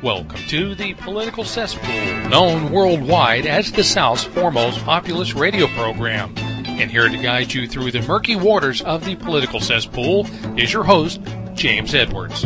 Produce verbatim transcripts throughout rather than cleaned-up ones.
Welcome to the Political Cesspool, known worldwide as the South's foremost populist radio program. And here to guide you through the murky waters of the Political Cesspool is your host, James Edwards. All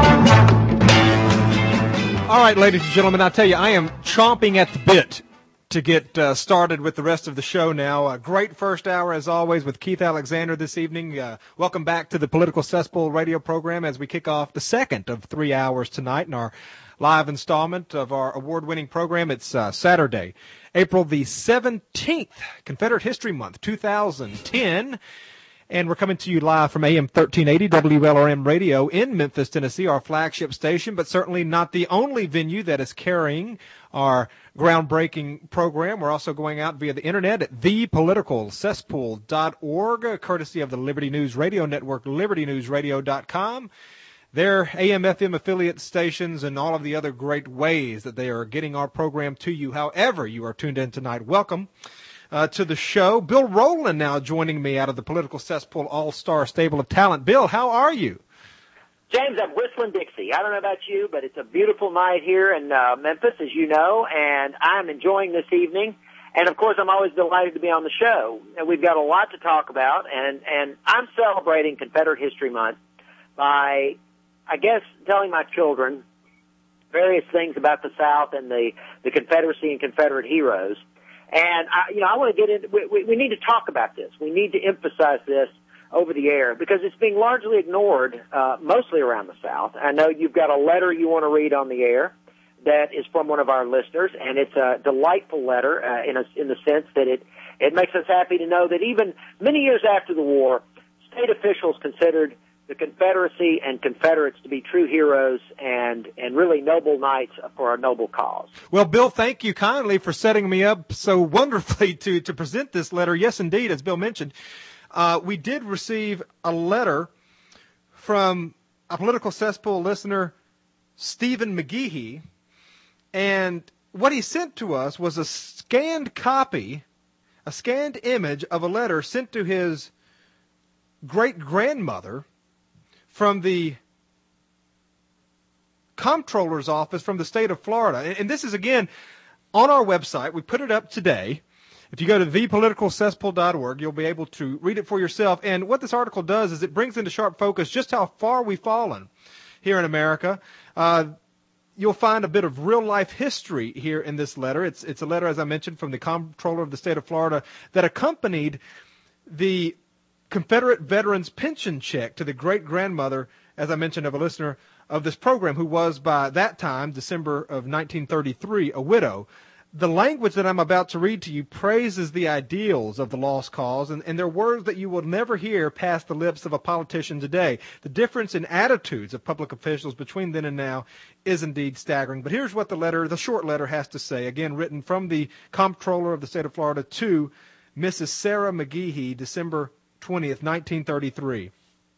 right, ladies and gentlemen, I tell you, I am chomping at the bit to get uh, started with the rest of the show now. A great first hour, as always, with Keith Alexander this evening. Uh, welcome back to the Political Cesspool radio program as we kick off the second of three hours tonight in our live installment of our award-winning program. It's uh, Saturday, April the seventeenth, Confederate History Month, two thousand ten. And we're coming to you live from A M thirteen eighty W L R M Radio in Memphis, Tennessee, our flagship station, but certainly not the only venue that is carrying our groundbreaking program. We're also going out via the internet at the political cesspool dot org, courtesy of the Liberty News Radio Network, liberty news radio dot com. Their A M F M affiliate stations and all of the other great ways that they are getting our program to you, however you are tuned in tonight. Welcome uh, to the show. Bill Rowland now joining me out of the Political Cesspool All-Star Stable of Talent. Bill, how are you? James, I'm whistling Dixie. I don't know about you, but it's a beautiful night here in uh, Memphis, as you know, and I'm enjoying this evening. And, of course, I'm always delighted to be on the show. And we've got a lot to talk about, and, and I'm celebrating Confederate History Month by, I guess, telling my children various things about the South and the, the Confederacy and Confederate heroes. And, I, you know, I want to get into, we, we, we need to talk about this. We need to emphasize this over the air because it's being largely ignored, uh, mostly around the South. I know you've got a letter you want to read on the air that is from one of our listeners, and it's a delightful letter uh, in, a, in the sense that it, it makes us happy to know that even many years after the war, state officials considered the Confederacy and Confederates to be true heroes and, and really noble knights for a noble cause. Well, Bill, thank you kindly for setting me up so wonderfully to, to present this letter. Yes, indeed, as Bill mentioned, uh, we did receive a letter from a Political Cesspool listener, Stephen McGehee, and what he sent to us was a scanned copy, a scanned image of a letter sent to his great-grandmother from the comptroller's office from the state of Florida. And, and this is, again, on our website. We put it up today. If you go to the political cesspool dot org, you'll be able to read it for yourself. And what this article does is it brings into sharp focus just how far we've fallen here in America. Uh, you'll find a bit of real-life history here in this letter. It's, it's a letter, as I mentioned, from the comptroller of the state of Florida that accompanied the Confederate veterans pension check to the great-grandmother, as I mentioned, of a listener of this program who was by that time, December of nineteen thirty-three, a widow. The language that I'm about to read to you praises the ideals of the lost cause, and, and they're words that you will never hear past the lips of a politician today. The difference in attitudes of public officials between then and now is indeed staggering. But here's what the letter, the short letter, has to say, again written from the comptroller of the state of Florida to Missus Sarah McGehee, December twentieth, nineteen thirty-three.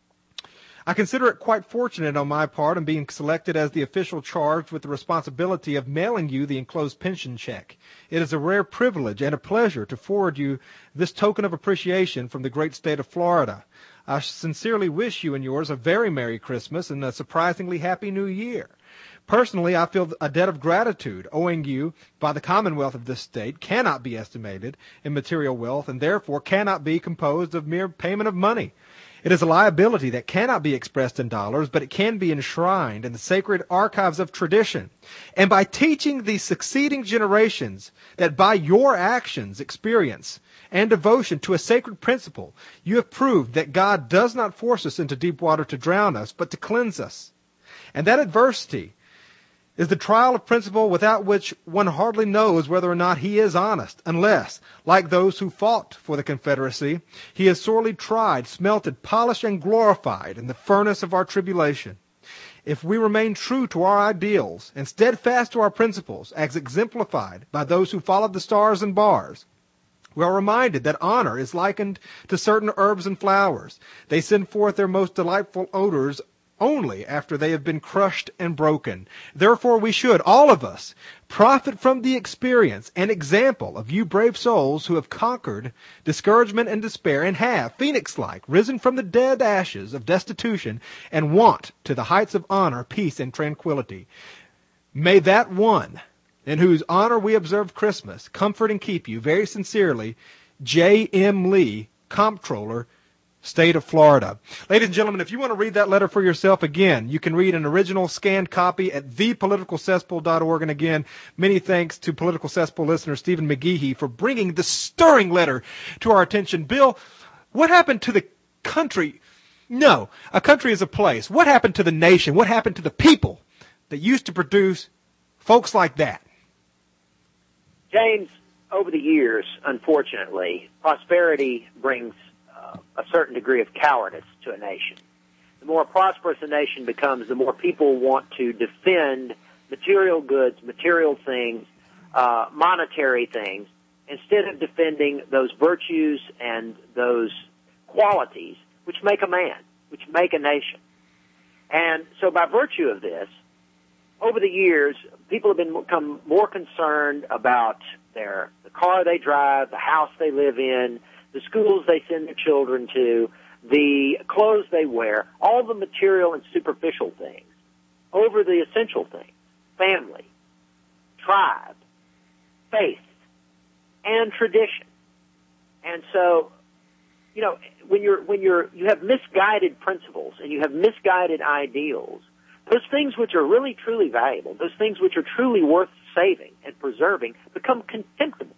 I consider it quite fortunate on my part in being selected as the official charged with the responsibility of mailing you the enclosed pension check. It is a rare privilege and a pleasure to forward you this token of appreciation from the great state of Florida. I sincerely wish you and yours a very Merry Christmas and a surprisingly Happy New Year. Personally, I feel a debt of gratitude owing you by the Commonwealth of this state cannot be estimated in material wealth and therefore cannot be composed of mere payment of money. It is a liability that cannot be expressed in dollars, but it can be enshrined in the sacred archives of tradition. And by teaching the succeeding generations that by your actions, experience, and devotion to a sacred principle, you have proved that God does not force us into deep water to drown us, but to cleanse us. And that adversity is the trial of principle without which one hardly knows whether or not he is honest, unless, like those who fought for the Confederacy, he is sorely tried, smelted, polished, and glorified in the furnace of our tribulation. If we remain true to our ideals and steadfast to our principles, as exemplified by those who followed the stars and bars, we are reminded that honor is likened to certain herbs and flowers. They send forth their most delightful odors only after they have been crushed and broken. Therefore we should, all of us, profit from the experience and example of you brave souls who have conquered discouragement and despair and have, phoenix-like, risen from the dead ashes of destitution and want to the heights of honor, peace, and tranquility. May that one in whose honor we observe Christmas comfort and keep you. Very sincerely, J M. Lee, Comptroller, State of Florida. Ladies and gentlemen, if you want to read that letter for yourself, again, you can read an original scanned copy at the political cesspool dot org. And again, many thanks to Political Cesspool listener Stephen McGehee for bringing the stirring letter to our attention. Bill, what happened to the country? No, a country is a place. What happened to the nation? What happened to the people that used to produce folks like that? James, over the years, unfortunately, prosperity brings uh, a certain degree of cowardice to a nation. The more prosperous a nation becomes, the more people want to defend material goods, material things, uh, monetary things, instead of defending those virtues and those qualities which make a man, which make a nation. And so by virtue of this, over the years, people have been become more concerned about their the car they drive, the house they live in, the schools they send their children to, the clothes they wear, all the material and superficial things, over the essential things, family, tribe, faith, and tradition. And so, you know, when you're when you're you have misguided principles and you have misguided ideals, those things which are really truly valuable, those things which are truly worth saving and preserving, become contemptible.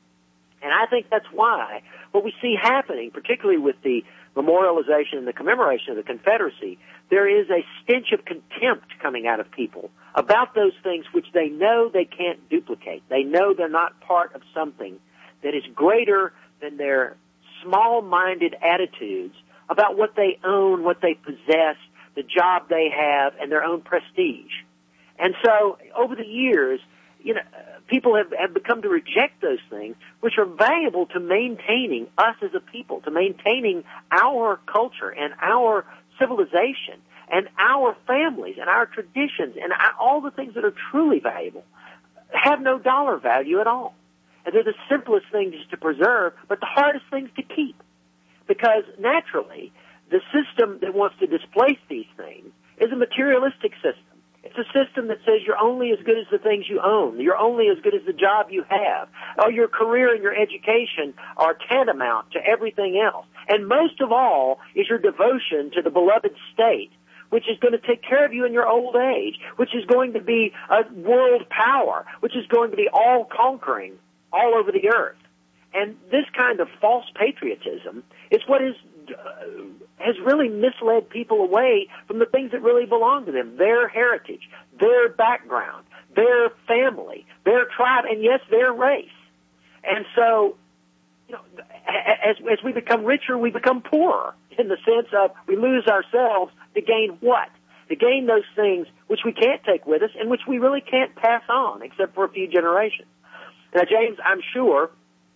And I think that's why what we see happening, particularly with the memorialization and the commemoration of the Confederacy, there is a stench of contempt coming out of people about those things which they know they can't duplicate. They know they're not part of something that is greater than their small-minded attitudes about what they own, what they possess, the job they have, and their own prestige. And so, over the years, you know, people have, have become to reject those things, which are valuable to maintaining us as a people, to maintaining our culture and our civilization and our families and our traditions and our, all the things that are truly valuable have no dollar value at all. And they're the simplest things to preserve, but the hardest things to keep. Because naturally, the system that wants to displace these things is a materialistic system. It's a system that says you're only as good as the things you own. You're only as good as the job you have. Or your career and your education are tantamount to everything else. And most of all is your devotion to the beloved state, which is going to take care of you in your old age, which is going to be a world power, which is going to be all-conquering all over the earth. And this kind of false patriotism is what is uh, has really misled people away from the things that really belong to them, their heritage, their background, their family, their tribe, and yes, their race. And so, you know, as, as we become richer, we become poorer in the sense of we lose ourselves to gain what? To gain those things which we can't take with us and which we really can't pass on except for a few generations. Now, James, I'm sure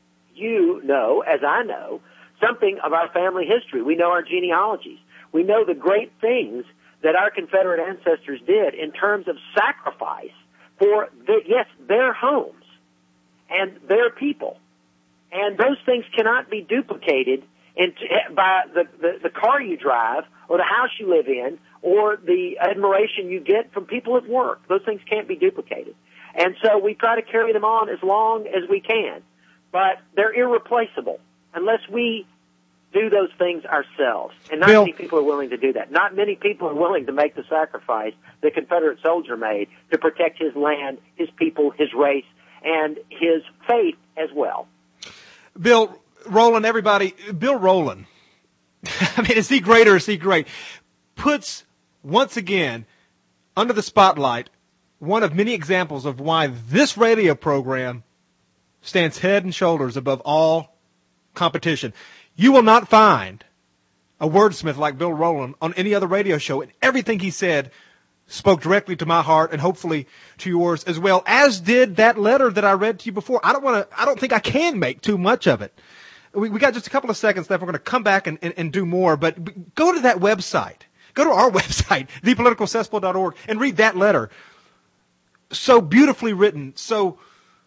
you know, as I know, something of our family history. We know our genealogies. We know the great things that our Confederate ancestors did in terms of sacrifice for, the, yes, their homes and their people. And those things cannot be duplicated in, by the, the, the car you drive or the house you live in or the admiration you get from people at work. Those things can't be duplicated. And so we try to carry them on as long as we can. But they're irreplaceable unless we do those things ourselves. And not Bill, many people are willing to do that. Not many people are willing to make the sacrifice the Confederate soldier made to protect his land, his people, his race, and his faith as well. Bill Rowland, everybody, Bill Rowland, I mean, is he great or is he great? Puts, once again, under the spotlight, one of many examples of why this radio program stands head and shoulders above all competition. You will not find a wordsmith like Bill Rowland on any other radio show, and everything he said spoke directly to my heart and hopefully to yours as well, as did that letter that I read to you before. I don't want to, I don't think I can make too much of it. We, we got just a couple of seconds left. We're going to come back and, and, and do more, but go to that website. Go to our website, the political cesspool dot org, and read that letter. So beautifully written, so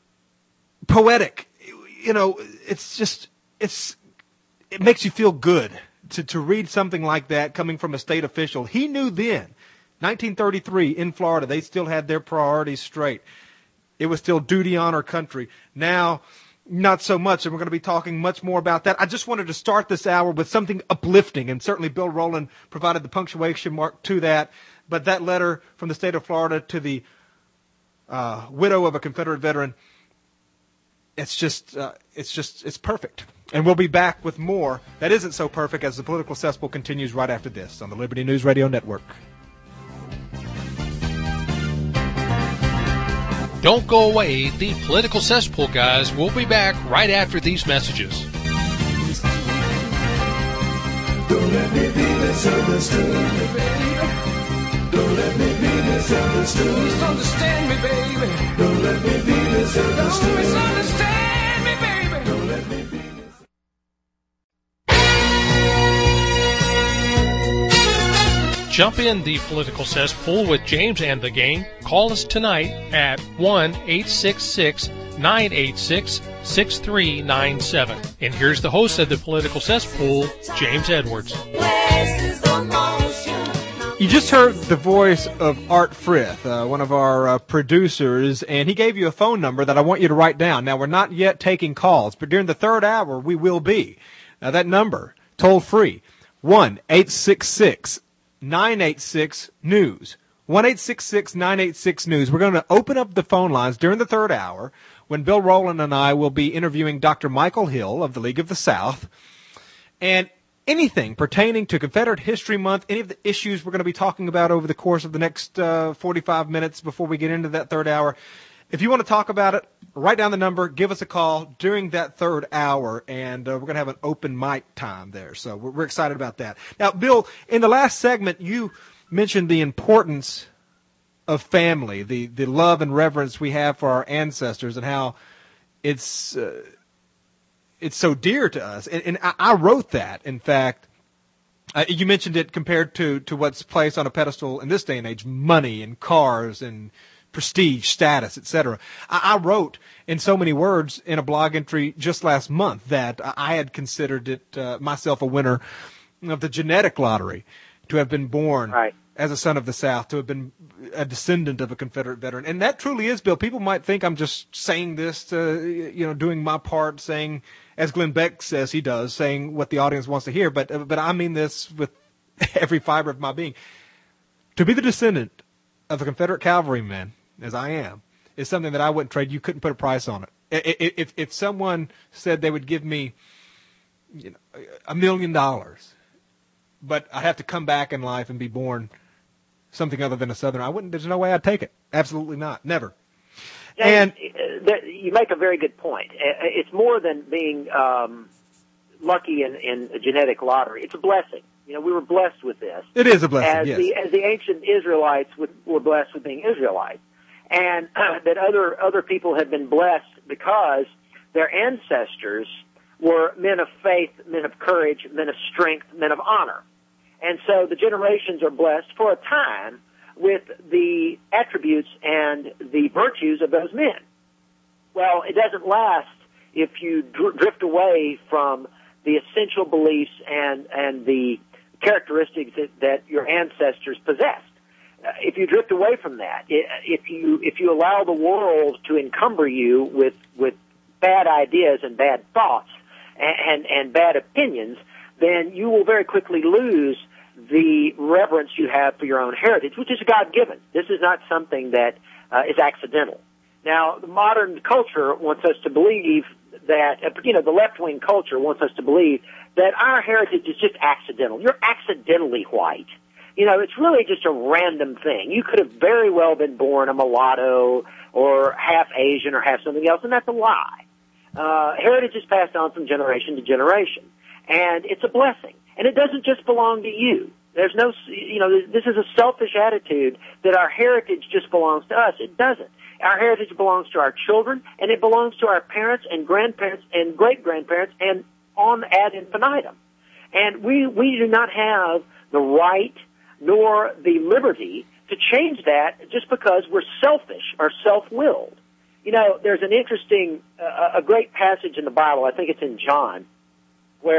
poetic. You know, it's just, it's, it makes you feel good to, to read something like that coming from a state official. He knew then nineteen thirty-three in Florida, they still had their priorities straight. It was still duty, honor, country. Now, not so much, and we're going to be talking much more about that. I just wanted to start this hour with something uplifting, and certainly Bill Rowland provided the punctuation mark to that. But that letter from the state of Florida to the uh, widow of a Confederate veteran, it's just, uh, it's just, it's perfect. And we'll be back with more that isn't so perfect as the Political Cesspool continues right after this on the Liberty News Radio Network. Don't go away. The Political Cesspool guys will be back right after these messages. Don't let me be misunderstood, baby. Don't let me be misunderstood. Misunderstand me, baby. Don't let me be misunderstood. Don't misunderstand me, baby. Don't let me be misunderstood. Jump in the Political Cesspool with James and the gang. Call us tonight at one eight six six, nine eight six, six three nine seven. And here's the host of the Political Cesspool, James Edwards. You just heard the voice of Art Frith, uh, one of our uh, producers, and he gave you a phone number that I want you to write down. Now, we're not yet taking calls, but during the third hour, we will be. Now, that number, toll free, one eight six six, nine eight six, news. one eight six six, nine eight six, news. We're going to open up the phone lines during the third hour when Bill Rowland and I will be interviewing Doctor Michael Hill of the League of the South. And anything pertaining to Confederate History Month, any of the issues we're going to be talking about over the course of the next uh, forty-five minutes before we get into that third hour. If you want to talk about it, write down the number, give us a call during that third hour, and uh, we're going to have an open mic time there. So we're, we're excited about that. Now, Bill, in the last segment, you mentioned the importance of family, the, the love and reverence we have for our ancestors, and how it's uh, it's so dear to us. And, and I, I wrote that, in fact. Uh, you mentioned it compared to, to what's placed on a pedestal in this day and age, money and cars and prestige, status, et cetera. I, I wrote in so many words in a blog entry just last month that I had considered it uh, myself a winner of the genetic lottery to have been born right. as a son of the South, to have been a descendant of a Confederate veteran. And that truly is, Bill. People might think I'm just saying this to, you know, doing my part, saying, as Glenn Beck says he does, saying what the audience wants to hear. But, but I mean this with every fiber of my being. To be the descendant of a Confederate cavalryman, as I am, is something that I wouldn't trade. You couldn't put a price on it. If if someone said they would give me, you know, a million dollars, but I have to come back in life and be born something other than a Southerner, I wouldn't. There's no way I'd take it. Absolutely not. Never. And, and you make a very good point. It's more than being um, lucky in, in a genetic lottery. It's a blessing. You know, we were blessed with this. It is a blessing. As yes. the as the ancient Israelites would, were blessed with being Israelites. And uh, that other other people have been blessed because their ancestors were men of faith, men of courage, men of strength, men of honor. And so the generations are blessed for a time with the attributes and the virtues of those men. Well, it doesn't last if you dr- drift away from the essential beliefs and, and the characteristics that, that your ancestors possessed. Uh, if you drift away from that, if you if you allow the world to encumber you with with bad ideas and bad thoughts and, and, and bad opinions, then you will very quickly lose the reverence you have for your own heritage, which is God-given. This is not something that uh, is accidental. Now, the modern culture wants us to believe that, you know, the left-wing culture wants us to believe that our heritage is just accidental. You're accidentally white. You know, it's really just a random thing. You could have very well been born a mulatto or half Asian or half something else, and that's a lie. Uh, heritage is passed on from generation to generation, and it's a blessing. And it doesn't just belong to you. There's no, you know, this is a selfish attitude that our heritage just belongs to us. It doesn't. Our heritage belongs to our children, and it belongs to our parents and grandparents and great-grandparents and on ad infinitum. And we, we do not have the right nor the liberty to change that just because we're selfish or self-willed. You know, there's an interesting, uh, a great passage in the Bible, I think it's in John, where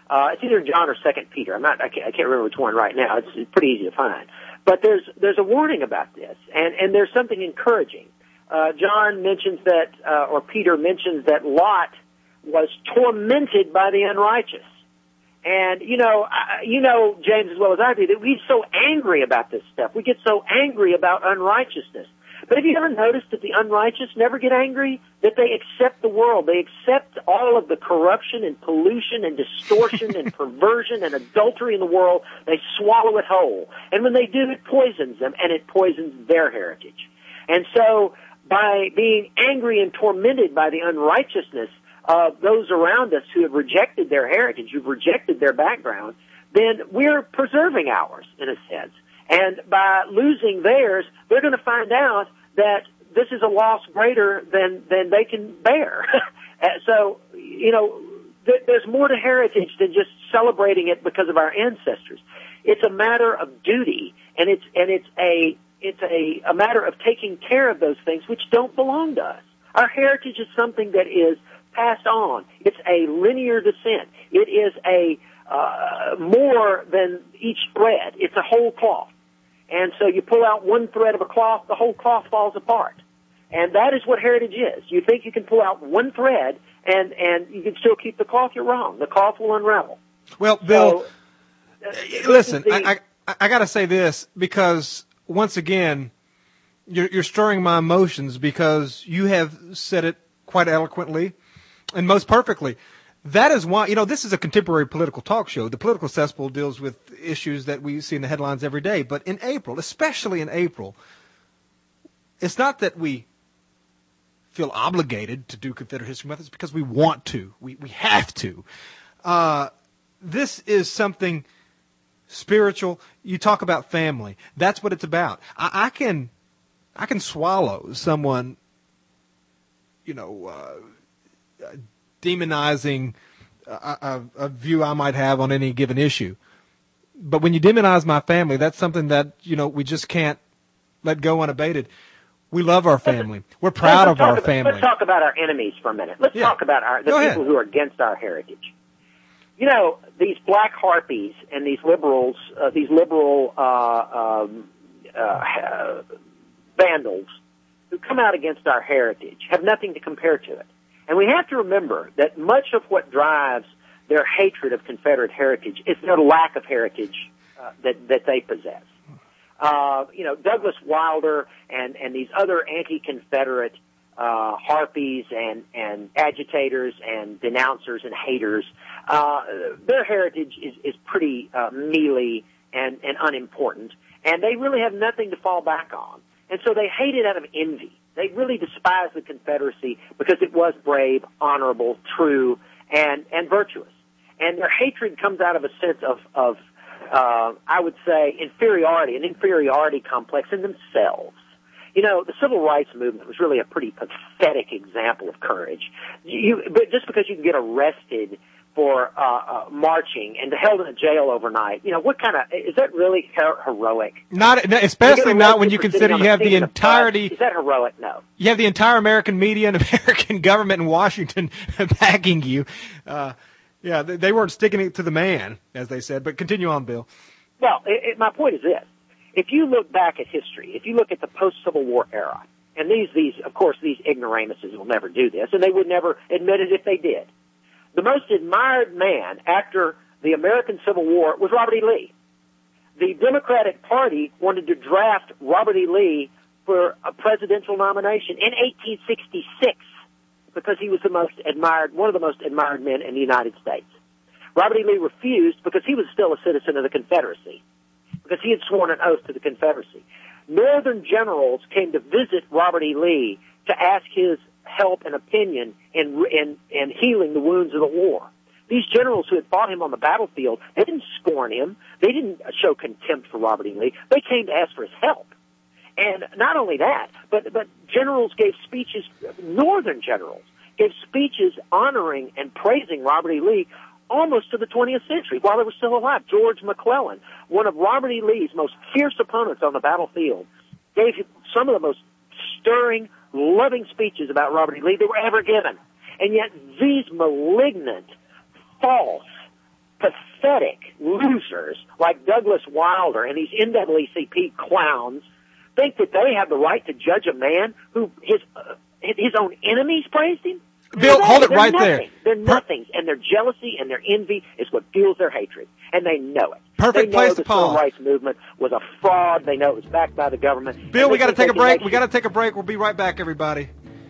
Uh, it's either John or Second Peter. I'm not. I can't, I can't remember which one right now. It's, it's pretty easy to find. But there's there's a warning about this, and and there's something encouraging. Uh, John mentions that, uh, or Peter mentions that Lot was tormented by the unrighteous. And, you know, I, you know, James, as well as I do, that we get so angry about this stuff. We get so angry about unrighteousness. But have you ever noticed that the unrighteous never get angry? That they accept the world. They accept all of the corruption and pollution and distortion and perversion and adultery in the world. They swallow it whole. And when they do, it poisons them, and it poisons their heritage. And so, by being angry and tormented by the unrighteousness of those around us who have rejected their heritage, who've rejected their background, then we're preserving ours, in a sense. And by losing theirs, they're going to find out that this is a loss greater than, than they can bear. So, you know, th- there's more to heritage than just celebrating it because of our ancestors. It's a matter of duty, and it's, and it's a, it's a, a matter of taking care of those things which don't belong to us. Our heritage is something that is passed on. It's a linear descent. It is a, uh, more than each thread. It's a whole cloth. And so you pull out one thread of a cloth, the whole cloth falls apart. And that is what heritage is. You think you can pull out one thread and, and you can still keep the cloth, you're wrong. The cloth will unravel. Well, Bill, so, uh, listen, the, I, I, I got to say this because, once again, you're, you're stirring my emotions because you have said it quite eloquently and most perfectly. That is why, you know, this is a contemporary political talk show. The Political Cesspool deals with issues that we see in the headlines every day. But in April, especially in April, it's not that we feel obligated to do Confederate history methods because we want to. We we have to. Uh, this is something spiritual. You talk about family. That's what it's about. I, I can I can swallow someone, you know, uh, demonizing a, a, a view I might have on any given issue. But when you demonize my family, that's something that, you know, we just can't let go unabated. We love our family. We're proud let's of our about, family. Let's talk about our enemies for a minute. Let's yeah. talk about our the go people ahead. who are against our heritage. You know, these black harpies and these liberals, uh, these liberal uh, um, uh, vandals who come out against our heritage have nothing to compare to it. And we have to remember that much of what drives their hatred of Confederate heritage is their lack of heritage uh, that, that they possess. Uh, you know, Douglas Wilder and, and these other anti-Confederate uh, harpies and, and agitators and denouncers and haters, uh, their heritage is, is pretty uh, mealy and, and unimportant, and they really have nothing to fall back on. And so they hate it out of envy. They really despise the Confederacy because it was brave, honorable, true, and, and virtuous. And their hatred comes out of a sense of, of uh, I would say, inferiority, an inferiority complex in themselves. You know, the civil rights movement was really a pretty pathetic example of courage. You, but just because you can get arrested for uh, uh, marching and held in a jail overnight, you know, what kind of, is that really her- heroic? Not, especially not when you consider you have the entirety. Is that heroic? No. You have the entire American media and American government in Washington backing you. Uh, yeah, they, they weren't sticking it to the man, as they said. But continue on, Bill. Well, it, it, my point is this. If you look back at history, if you look at the post-Civil War era, and these, these, of course, these ignoramuses will never do this, and they would never admit it if they did. The most admired man after the American Civil War was Robert E. Lee. The Democratic Party wanted to draft Robert E. Lee for a presidential nomination in eighteen sixty-six because he was the most admired, one of the most admired men in the United States. Robert E. Lee refused because he was still a citizen of the Confederacy, because he had sworn an oath to the Confederacy. Northern generals came to visit Robert E. Lee to ask his help and opinion in, in, in healing the wounds of the war. These generals who had fought him on the battlefield, they didn't scorn him. They didn't show contempt for Robert E. Lee. They came to ask for his help. And not only that, but, but generals gave speeches, Northern generals gave speeches honoring and praising Robert E. Lee almost to the twentieth century while they were still alive. George McClellan, one of Robert E. Lee's most fierce opponents on the battlefield, gave some of the most stirring, loving speeches about Robert E. Lee that were ever given. And yet these malignant, false, pathetic losers like Douglas Wilder and these N double E C P clowns think that they have the right to judge a man who his uh, his own enemies praised him? Bill, They're hold it they're right nothing. there. They're nothing, and their jealousy and their envy is what fuels their hatred, and they know it. Perfect they know place the to pause. civil rights movement was a fraud. They know it was backed by the government. Bill, we got to take a break. We Make got to take a break. We'll be right back, everybody.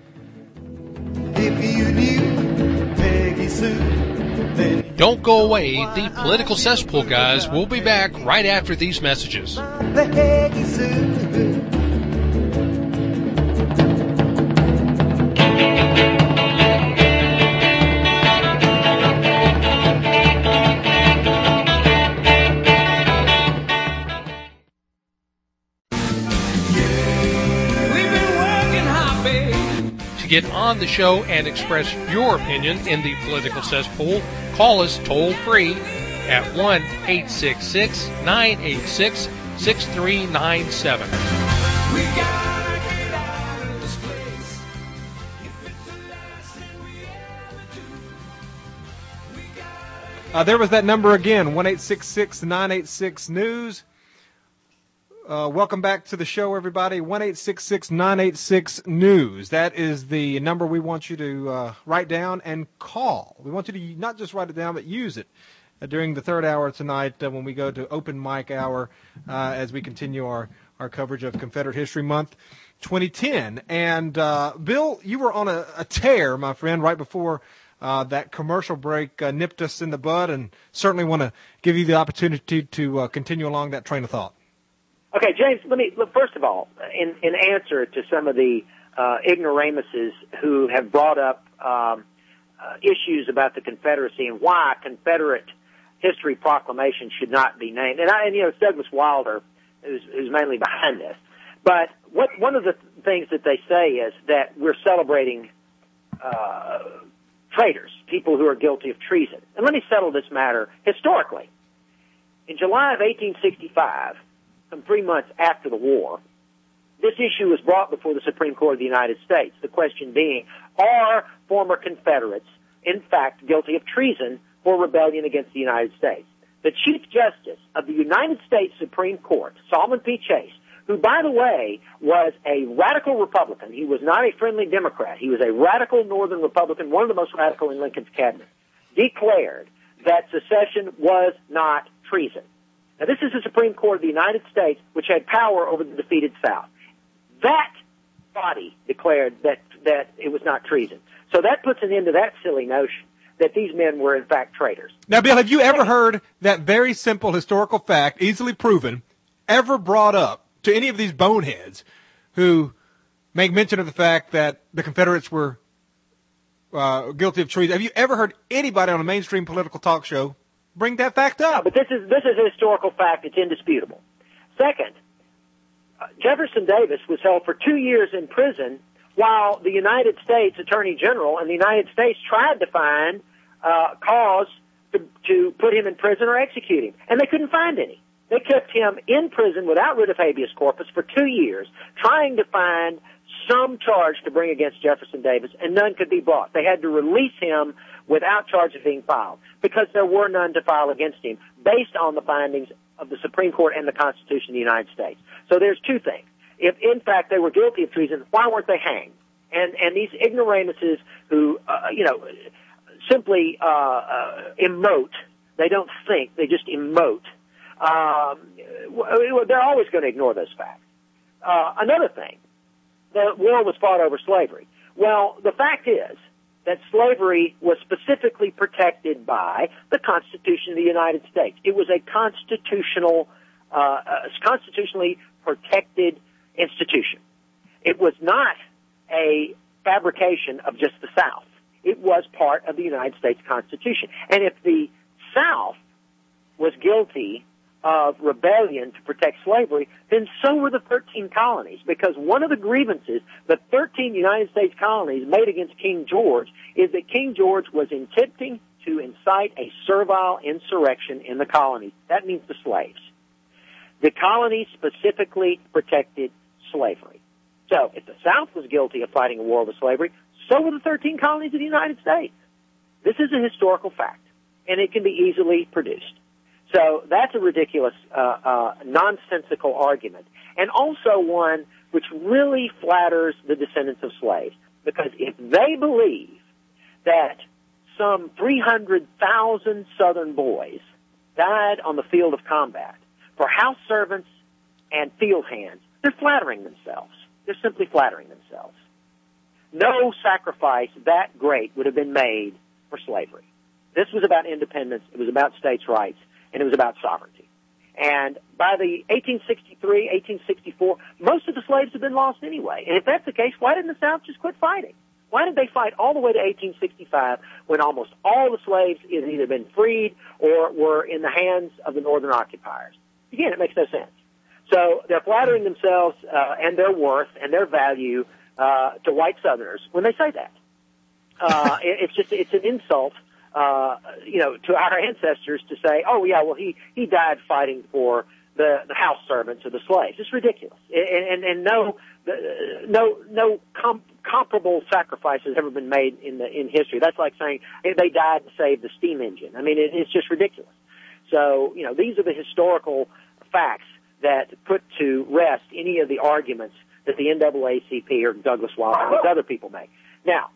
If you knew Peggy Sue, then Don't go away. The Political Cesspool guys will be back right after these messages. Peggy Sue. Get on the show and express your opinion in the Political Cesspool, call us toll free at one eight six six, nine eight six, six three nine seven. We gotta get out of this place. If it's the last thing we ever do, we gotta. Uh, there was that number again, one eight six six, nine eight six, news. Uh, welcome back to the show, everybody. one eight six six, nine eight six, news. That is the number we want you to uh, write down and call. We want you to not just write it down, but use it uh, during the third hour tonight uh, when we go to open mic hour uh, as we continue our, our coverage of Confederate History Month twenty ten. And, uh, Bill, you were on a, a tear, my friend, right before uh, that commercial break uh, nipped us in the bud, and certainly want to give you the opportunity to uh, continue along that train of thought. Okay, James, let me, look, first of all, in, in answer to some of the uh, ignoramuses who have brought up um, uh, issues about the Confederacy and why Confederate history proclamation should not be named. And, I, and you know, it's Douglas Wilder who's, who's mainly behind this. But what, one of the th- things that they say is that we're celebrating uh, traitors, people who are guilty of treason. And let me settle this matter historically. In July of eighteen sixty-five, some three months after the war, this issue was brought before the Supreme Court of the United States. The question being, are former Confederates, in fact, guilty of treason for rebellion against the United States? The Chief Justice of the United States Supreme Court, Solomon P. Chase, who, by the way, was a radical Republican. He was not a friendly Democrat. He was a radical Northern Republican, one of the most radical in Lincoln's cabinet, declared that secession was not treason. Now, this is the Supreme Court of the United States, which had power over the defeated South. That body declared that, that it was not treason. So that puts an end to that silly notion that these men were, in fact, traitors. Now, Bill, have you ever heard that very simple historical fact, easily proven, ever brought up to any of these boneheads who make mention of the fact that the Confederates were uh, guilty of treason? Have you ever heard anybody on a mainstream political talk show bring that fact up? No, but this is this is a historical fact. It's indisputable. Second, uh, Jefferson Davis was held for two years in prison while the United States Attorney General and the United States tried to find uh, cause to, to put him in prison or execute him, and they couldn't find any. They kept him in prison without writ of habeas corpus for two years, trying to find some charge to bring against Jefferson Davis, and none could be brought. They had to release him without charges being filed because there were none to file against him based on the findings of the Supreme Court and the Constitution of the United States. So there's two things. If, in fact, they were guilty of treason, why weren't they hanged? And and these ignoramuses who, uh, you know, simply uh, uh, emote, they don't think, they just emote, um, they're always going to ignore those facts. Uh, another thing, the war was fought over slavery. Well, the fact is that slavery was specifically protected by the Constitution of the United States. It was a constitutional, uh, a constitutionally protected institution. It was not a fabrication of just the South. It was part of the United States Constitution. And if the South was guilty of rebellion to protect slavery, then so were the thirteen colonies, because one of the grievances the thirteen United States colonies made against King George is that King George was attempting to incite a servile insurrection in the colonies. That means the slaves. The colonies specifically protected slavery. So if the South was guilty of fighting a war with slavery, so were the thirteen colonies of the United States. This is a historical fact, and it can be easily produced. So that's a ridiculous, uh, uh, nonsensical argument, and also one which really flatters the descendants of slaves. Because if they believe that some three hundred thousand Southern boys died on the field of combat for house servants and field hands, they're flattering themselves. They're simply flattering themselves. No sacrifice that great would have been made for slavery. This was about independence, it was about states' rights, and it was about sovereignty. And by the eighteen sixty-three, eighteen sixty-four, most of the slaves had been lost anyway. And if that's the case, why didn't the South just quit fighting? Why did they fight all the way to eighteen sixty-five when almost all the slaves had either been freed or were in the hands of the Northern occupiers? Again, it makes no sense. So they're flattering themselves uh, and their worth and their value uh, to white Southerners when they say that. Uh, it, it's just it's an insult, uh, you know, to our ancestors to say, oh yeah, well he he died fighting for the, the house servants or the slaves. It's ridiculous, and and, and no no no com- comparable sacrifice has ever been made in the in history. That's like saying hey, they died to save the steam engine. I mean, it, it's just ridiculous. So you know, these are the historical facts that put to rest any of the arguments that the N double A C P or Douglas Wilder and these other people make. Now,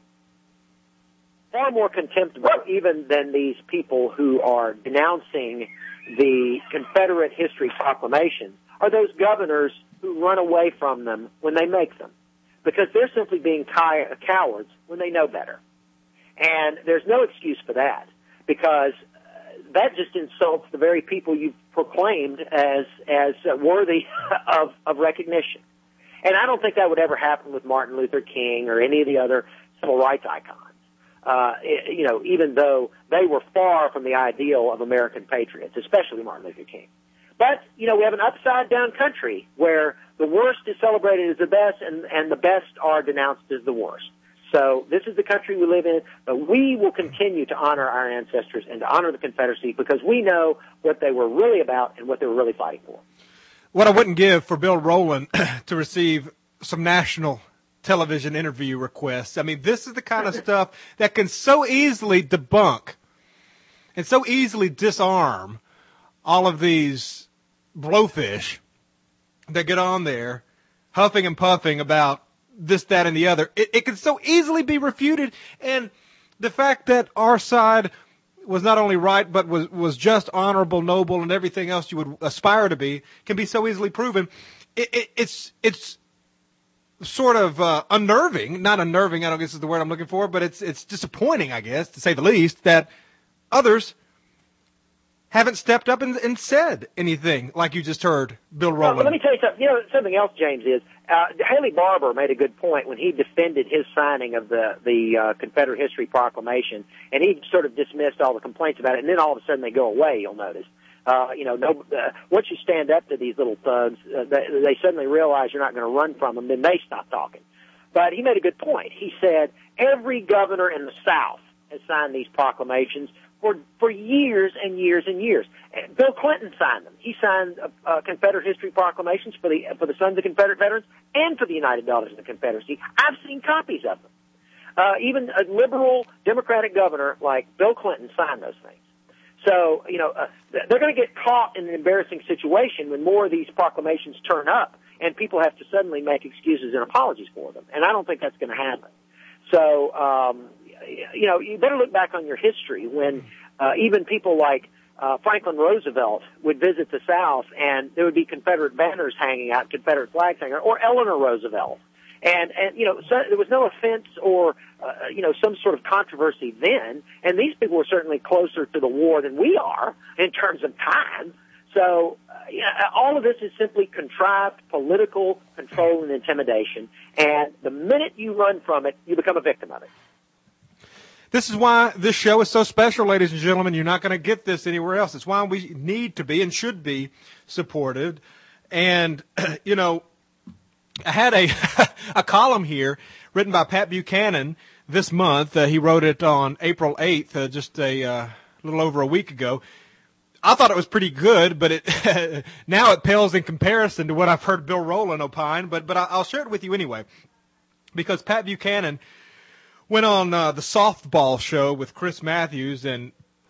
far more contemptible even than these people who are denouncing the Confederate History Proclamations are those governors who run away from them when they make them, because they're simply being cow- cowards when they know better. And there's no excuse for that, because that just insults the very people you've proclaimed as as uh, worthy of, of recognition. And I don't think that would ever happen with Martin Luther King or any of the other civil rights icons. Uh, it, you know, even though they were far from the ideal of American patriots, especially Martin Luther King. But, you know, we have an upside-down country where the worst is celebrated as the best and, and the best are denounced as the worst. So this is the country we live in, but we will continue to honor our ancestors and to honor the Confederacy because we know what they were really about and what they were really fighting for. What I wouldn't give for Bill Rowland to receive some national television interview requests. I mean, this is the kind of stuff that can so easily debunk and so easily disarm all of these blowfish that get on there huffing and puffing about this, that, and the other. It, it can so easily be refuted. And the fact that our side was not only right, but was, was just, honorable, noble, and everything else you would aspire to be can be so easily proven. It, it, it's, it's sort of, uh, unnerving, not unnerving, I don't guess is the word I'm looking for, but it's, it's disappointing, I guess, to say the least, that others haven't stepped up and, and said anything like you just heard Bill Rowland. Well, let me tell you something. You know, something else, James, is uh, Haley Barbour made a good point when he defended his signing of the the uh, Confederate History Proclamation, and he sort of dismissed all the complaints about it, and then all of a sudden they go away. You'll notice. Uh, you know, no, uh, once you stand up to these little thugs, uh, they, they suddenly realize you're not going to run from them, then they stop talking. But he made a good point. He said every governor in the South has signed these proclamations for for years and years and years. And Bill Clinton signed them. He signed uh, uh, Confederate History Proclamations for the for the Sons of Confederate Veterans and for the United Daughters of the Confederacy. I've seen copies of them. Uh, even a liberal Democratic governor like Bill Clinton signed those things. So, you know, uh, they're going to get caught in an embarrassing situation when more of these proclamations turn up and people have to suddenly make excuses and apologies for them. And I don't think that's going to happen. So, um, you know, you better look back on your history when uh, even people like uh, Franklin Roosevelt would visit the South and there would be Confederate banners hanging out, Confederate flags hanging out, or Eleanor Roosevelt. And, and you know, so there was no offense or, uh, you know, some sort of controversy then. And these people were certainly closer to the war than we are in terms of time. So, uh, yeah, all of this is simply contrived political control and intimidation. And the minute you run from it, you become a victim of it. This is why this show is so special, ladies and gentlemen. You're not going to get this anywhere else. It's why we need to be and should be supported. And, you know, I had a a column here written by Pat Buchanan this month. Uh, he wrote it on April eighth, uh, just a uh, little over a week ago. I thought it was pretty good, but it now it pales in comparison to what I've heard Bill Rowland opine. But but I'll share it with you anyway, because Pat Buchanan went on uh, the softball show with Chris Matthews, and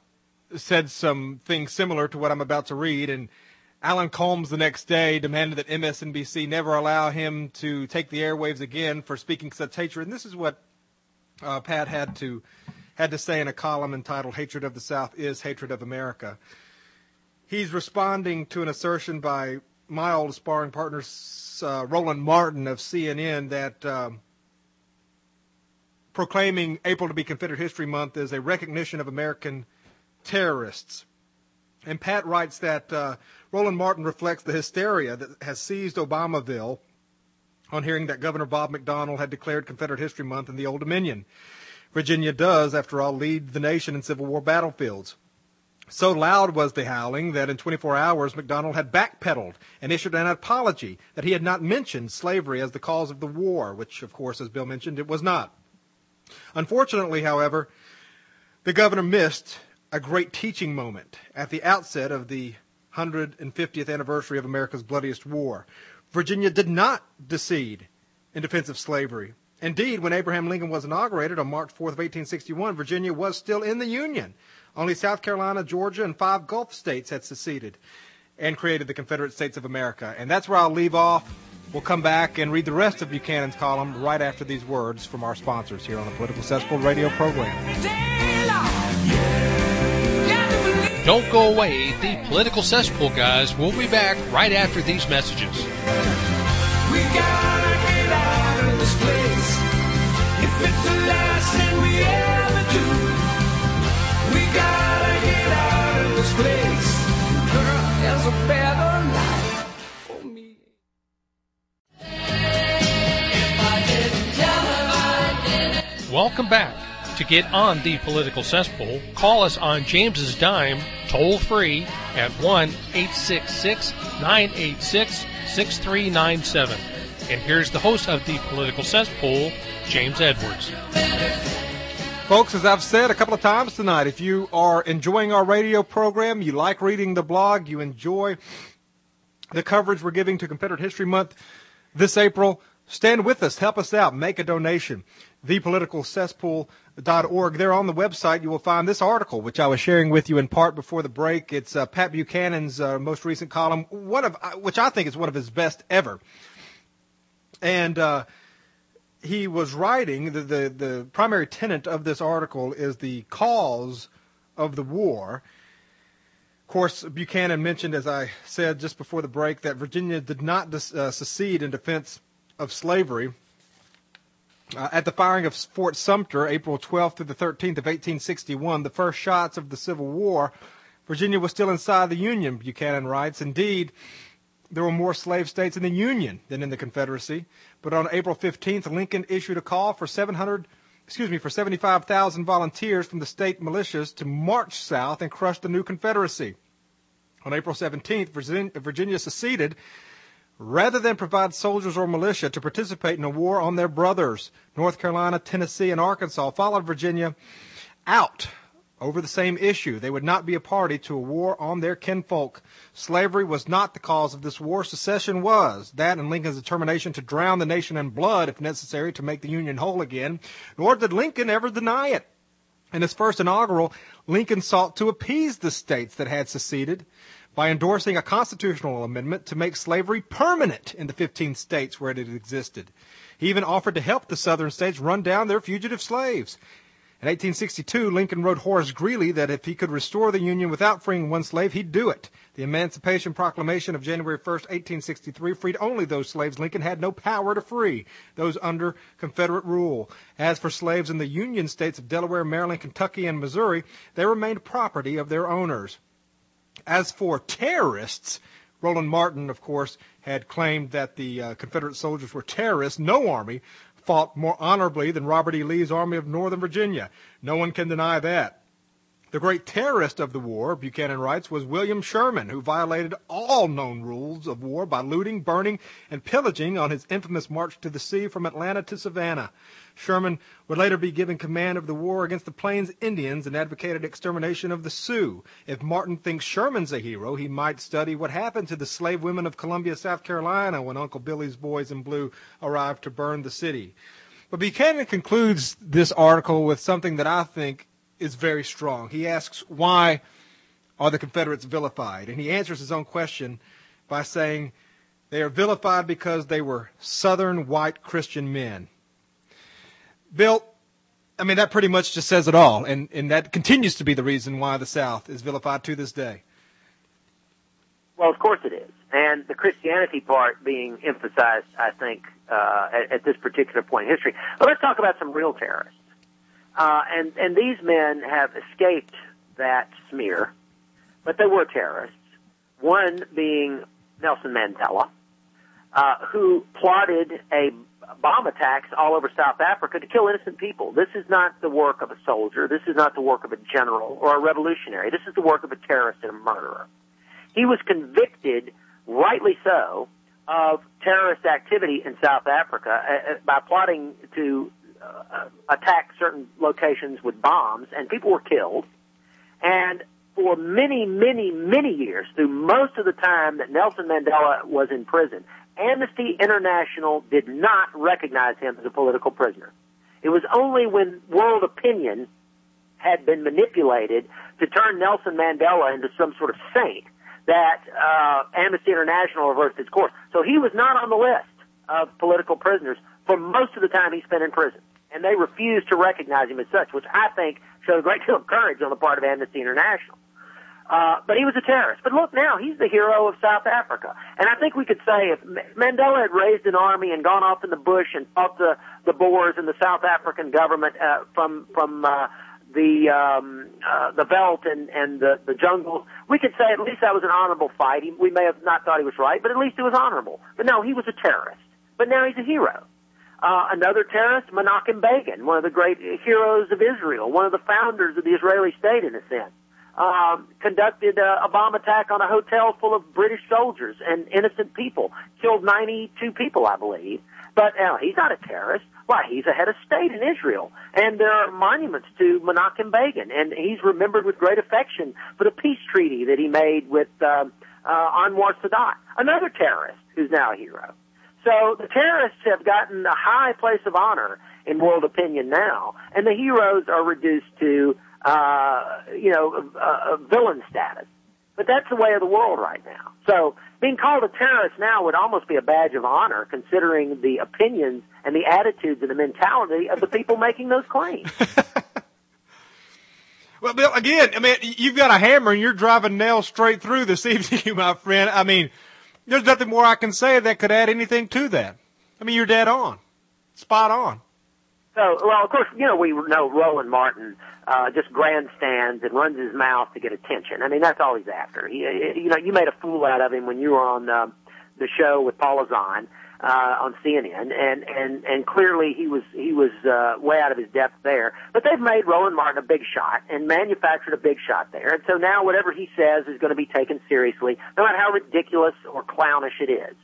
said some things similar to what I'm about to read, and Alan Colmes the next day demanded that M S N B C never allow him to take the airwaves again for speaking such hatred. And this is what uh, Pat had to had to say in a column entitled "Hatred of the South is Hatred of America." He's responding to an assertion by my old sparring partner, uh, Roland Martin of C N N, that um, proclaiming April to be Confederate History Month is a recognition of American terrorists. And Pat writes that uh, Roland Martin reflects the hysteria that has seized Obamaville on hearing that Governor Bob McDonnell had declared Confederate History Month in the Old Dominion. Virginia does, after all, lead the nation in Civil War battlefields. So loud was the howling that in twenty-four hours McDonnell had backpedaled and issued an apology that he had not mentioned slavery as the cause of the war, which, of course, as Bill mentioned, it was not. Unfortunately, however, the governor missed a great teaching moment at the outset of the one hundred fiftieth anniversary of America's bloodiest war. Virginia did not secede in defense of slavery. Indeed, when Abraham Lincoln was inaugurated on March fourth of eighteen sixty-one, Virginia was still in the Union. Only South Carolina, Georgia, and five Gulf states had seceded and created the Confederate States of America. And that's where I'll leave off. We'll come back and read the rest of Buchanan's column right after these words from our sponsors here on the Political Cesspool radio program. Don't go away. The Political Cesspool guys will be back right after these messages. We gotta get out of this place. If it's the last thing we ever do, we gotta get out of this place. Girl, there's a better life for me. If I didn't tell her I didn't. Welcome back. To get on the Political Cesspool, call us on James's dime, toll free at one eight six six, nine eight six, six three nine seven. And here's the host of the Political Cesspool, James Edwards. Folks, as I've said a couple of times tonight, if you are enjoying our radio program, you like reading the blog, you enjoy the coverage we're giving to Confederate History Month this April, stand with us, help us out, make a donation. the political cesspool dot org. There on the website you will find this article, which I was sharing with you in part before the break. It's uh, Pat Buchanan's uh, most recent column, one of which I think is one of his best ever. And uh, he was writing, the, the, the primary tenet of this article is the cause of the war. Of course, Buchanan mentioned, as I said just before the break, that Virginia did not dis, uh, secede in defense of slavery. Uh, at the firing of Fort Sumter, April twelfth through the thirteenth of eighteen sixty-one, the first shots of the Civil War, Virginia was still inside the Union, Buchanan writes. Indeed, there were more slave states in the Union than in the Confederacy. But on April fifteenth, Lincoln issued a call for seven hundred, excuse me, for seventy-five thousand volunteers from the state militias to march south and crush the new Confederacy. On April seventeenth, Virginia seceded rather than provide soldiers or militia to participate in a war on their brothers. North Carolina, Tennessee, and Arkansas followed Virginia out over the same issue. They would not be a party to a war on their kinfolk. Slavery was not the cause of this war. Secession was. That and Lincoln's determination to drown the nation in blood, if necessary, to make the Union whole again. Nor did Lincoln ever deny it. In his first inaugural, Lincoln sought to appease the states that had seceded by endorsing a constitutional amendment to make slavery permanent in the fifteen states where it had existed. He even offered to help the southern states run down their fugitive slaves. In eighteen sixty-two, Lincoln wrote Horace Greeley that if he could restore the Union without freeing one slave, he'd do it. The Emancipation Proclamation of January first, eighteen sixty-three, freed only those slaves Lincoln had no power to free, those under Confederate rule. As for slaves in the Union states of Delaware, Maryland, Kentucky, and Missouri, they remained property of their owners. As for terrorists, Roland Martin, of course, had claimed that the uh, Confederate soldiers were terrorists. No army fought more honorably than Robert E. Lee's Army of Northern Virginia. No one can deny that. The great terrorist of the war, Buchanan writes, was William Sherman, who violated all known rules of war by looting, burning, and pillaging on his infamous march to the sea from Atlanta to Savannah. Sherman would later be given command of the war against the Plains Indians and advocated extermination of the Sioux. If Martin thinks Sherman's a hero, he might study what happened to the slave women of Columbia, South Carolina, when Uncle Billy's boys in blue arrived to burn the city. But Buchanan concludes this article with something that I think is very strong. He asks, why are the Confederates vilified? And he answers his own question by saying they are vilified because they were Southern white Christian men. Bill, I mean, that pretty much just says it all, and, and that continues to be the reason why the South is vilified to this day. Well, of course it is. And the Christianity part being emphasized, I think, uh, at, at this particular point in history. But let's talk about some real terrorists. Uh, and, and these men have escaped that smear, but they were terrorists. One being Nelson Mandela, uh, who plotted a bomb attacks all over South Africa to kill innocent people. This is not the work of a soldier. This is not the work of a general or a revolutionary. This is the work of a terrorist and a murderer. He was convicted, rightly so, of terrorist activity in South Africa uh, by plotting to uh, attack certain locations with bombs, and people were killed. And for many, many, many years, through most of the time that Nelson Mandela was in prison, Amnesty International did not recognize him as a political prisoner. It was only when world opinion had been manipulated to turn Nelson Mandela into some sort of saint that uh, Amnesty International reversed its course. So he was not on the list of political prisoners for most of the time he spent in prison. And they refused to recognize him as such, which I think showed a great deal of courage on the part of Amnesty International. Uh, but he was a terrorist. But look now, he's the hero of South Africa. And I think we could say if Mandela had raised an army and gone off in the bush and fought the, the Boers and the South African government uh, from from uh, the um, uh, the veldt and, and the, the jungle, we could say at least that was an honorable fight. He, we may have not thought he was right, but at least it was honorable. But no, he was a terrorist. But now he's a hero. Uh, another terrorist, Menachem Begin, one of the great heroes of Israel, one of the founders of the Israeli state in a sense. Um, conducted a, a bomb attack on a hotel full of British soldiers and innocent people, killed ninety-two people, I believe. But uh, he's not a terrorist. Why? He's a head of state in Israel, and there are monuments to Menachem Begin, and he's remembered with great affection for the peace treaty that he made with uh, uh, Anwar Sadat, another terrorist who's now a hero. So the terrorists have gotten a high place of honor in world opinion now, and the heroes are reduced to Uh, you know, uh, villain status. But that's the way of the world right now. So being called a terrorist now would almost be a badge of honor, considering the opinions and the attitudes and the mentality of the people making those claims. Well, Bill, again, I mean, you've got a hammer and you're driving nails straight through this evening, my friend. I mean, there's nothing more I can say that could add anything to that. I mean, you're dead on. Spot on. So, well, of course, you know, we know Roland Martin uh, just grandstands and runs his mouth to get attention. I mean, that's all he's after. He, you know, you made a fool out of him when you were on uh, the show with Paula Zahn uh, on C N N, and and and clearly he was he was uh, way out of his depth there. But they've made Roland Martin a big shot and manufactured a big shot there, and so now whatever he says is going to be taken seriously, no matter how ridiculous or clownish it is.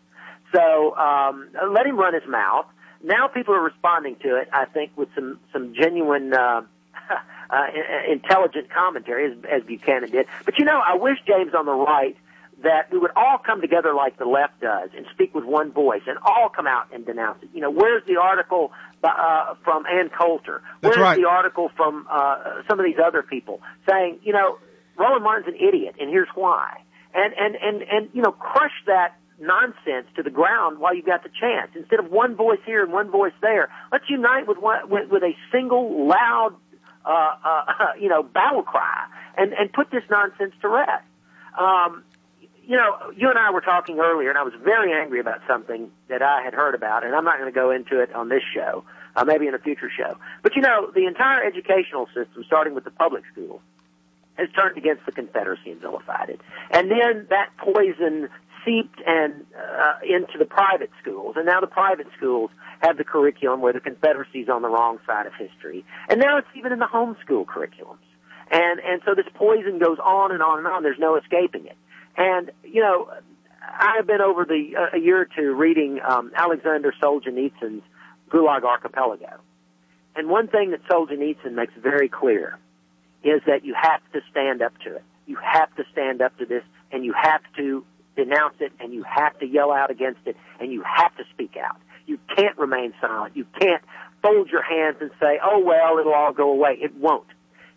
So um, let him run his mouth. Now people are responding to it, I think, with some, some genuine, uh, uh, intelligent commentary, as, as Buchanan did. But, you know, I wish, James, on the right, that we would all come together like the left does and speak with one voice and all come out and denounce it. You know, where's the article uh, from Ann Coulter? Where's right. the article from uh, some of these other people saying, you know, Roland Martin's an idiot, and here's why. And, and, and, and you know, crush that nonsense to the ground while you've got the chance. Instead of one voice here and one voice there, let's unite with one, with, with a single loud, uh, uh, you know, battle cry and, and put this nonsense to rest. Um, you know, you and I were talking earlier, and I was very angry about something that I had heard about, and I'm not going to go into it on this show, uh, maybe in a future show. But, you know, the entire educational system, starting with the public schools, has turned against the Confederacy and vilified it. And then that poison seeped and uh, into the private schools, and now the private schools have the curriculum where the Confederacy is on the wrong side of history, and now it's even in the homeschool curriculums, and and so this poison goes on and on and on. There's no escaping it. And you know, I've been over the uh, a year or two reading um, Alexander Solzhenitsyn's Gulag Archipelago, and one thing that Solzhenitsyn makes very clear is that you have to stand up to it. You have to stand up to this, and you have to denounce it, and you have to yell out against it, and you have to speak out. You can't remain silent. You can't fold your hands and say, oh, well, it'll all go away. It won't.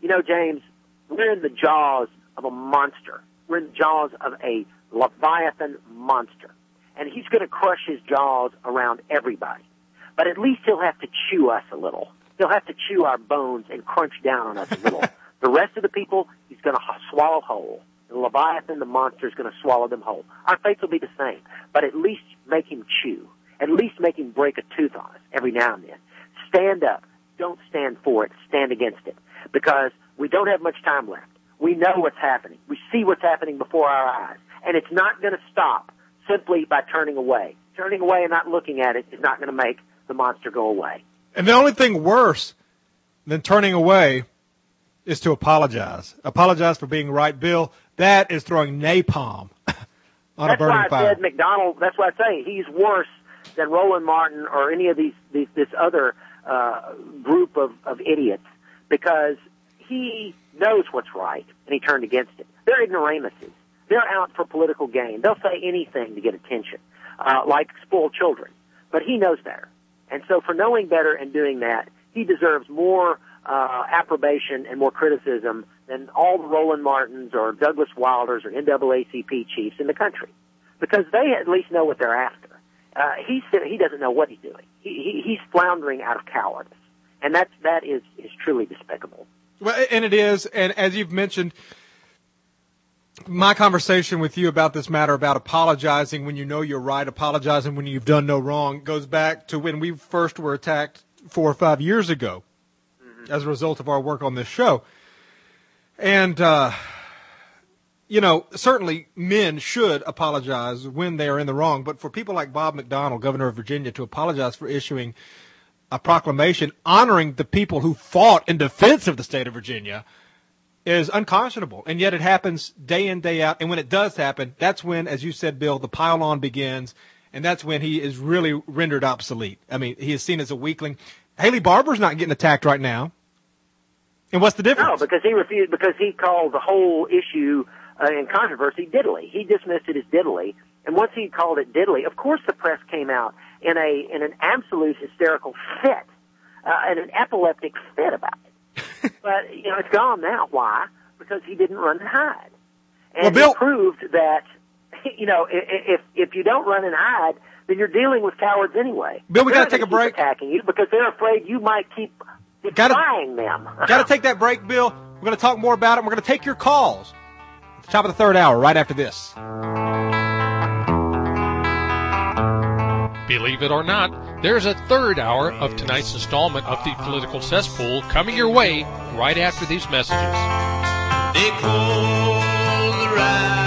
You know, James, we're in the jaws of a monster. We're in the jaws of a Leviathan monster. And he's going to crush his jaws around everybody. But at least he'll have to chew us a little. He'll have to chew our bones and crunch down on us a little. The rest of the people, he's going to swallow whole. The Leviathan, the monster, is going to swallow them whole. Our fates will be the same. But at least make him chew. At least make him break a tooth on us every now and then. Stand up. Don't stand for it. Stand against it. Because we don't have much time left. We know what's happening. We see what's happening before our eyes. And it's not going to stop simply by turning away. Turning away and not looking at it is not going to make the monster go away. And the only thing worse than turning away is to apologize. Apologize for being right, Bill. That is throwing napalm on that's a burning why I fire. said McDonald, that's why I say he's worse than Roland Martin or any of these, these this other uh, group of, of idiots, because he knows what's right and he turned against it. They're ignoramuses. They're out for political gain. They'll say anything to get attention, uh, like spoiled children. But he knows better. And so for knowing better and doing that, he deserves more uh, approbation and more criticism than all the Roland Martins or Douglas Wilders or N double A C P chiefs in the country, because they at least know what they're after. Uh, he he doesn't know what he's doing. He, he he's floundering out of cowardice, and that's that is is truly despicable. Well, and it is. And as you've mentioned, my conversation with you about this matter, about apologizing when you know you're right, apologizing when you've done no wrong, goes back to when we first were attacked four or five years ago mm-hmm. as a result of our work on this show. And, uh, you know, certainly men should apologize when they are in the wrong. But for people like Bob McDonnell, governor of Virginia, to apologize for issuing a proclamation honoring the people who fought in defense of the state of Virginia is unconscionable. And yet it happens day in, day out. And when it does happen, that's when, as you said, Bill, the pile-on begins. And that's when he is really rendered obsolete. I mean, he is seen as a weakling. Haley Barbour's not getting attacked right now. And what's the difference? No, because he refused, because he called the whole issue uh, in controversy diddly. He dismissed it as diddly. And once he called it diddly, of course the press came out in a in an absolute hysterical fit, uh, and an epileptic fit about it. But, you know, it's gone now. Why? Because he didn't run and hide. And well, Bill, he proved that, you know, if if you don't run and hide, then you're dealing with cowards anyway. Bill, we got to take a break. Attacking you because they're afraid you might keep defying them. Got to take that break, Bill. We're going to talk more about it. We're going to take your calls at the top of the third hour right after this. Believe it or not, there's a third hour of tonight's installment of the Political Cesspool coming your way right after these messages. They call the ride.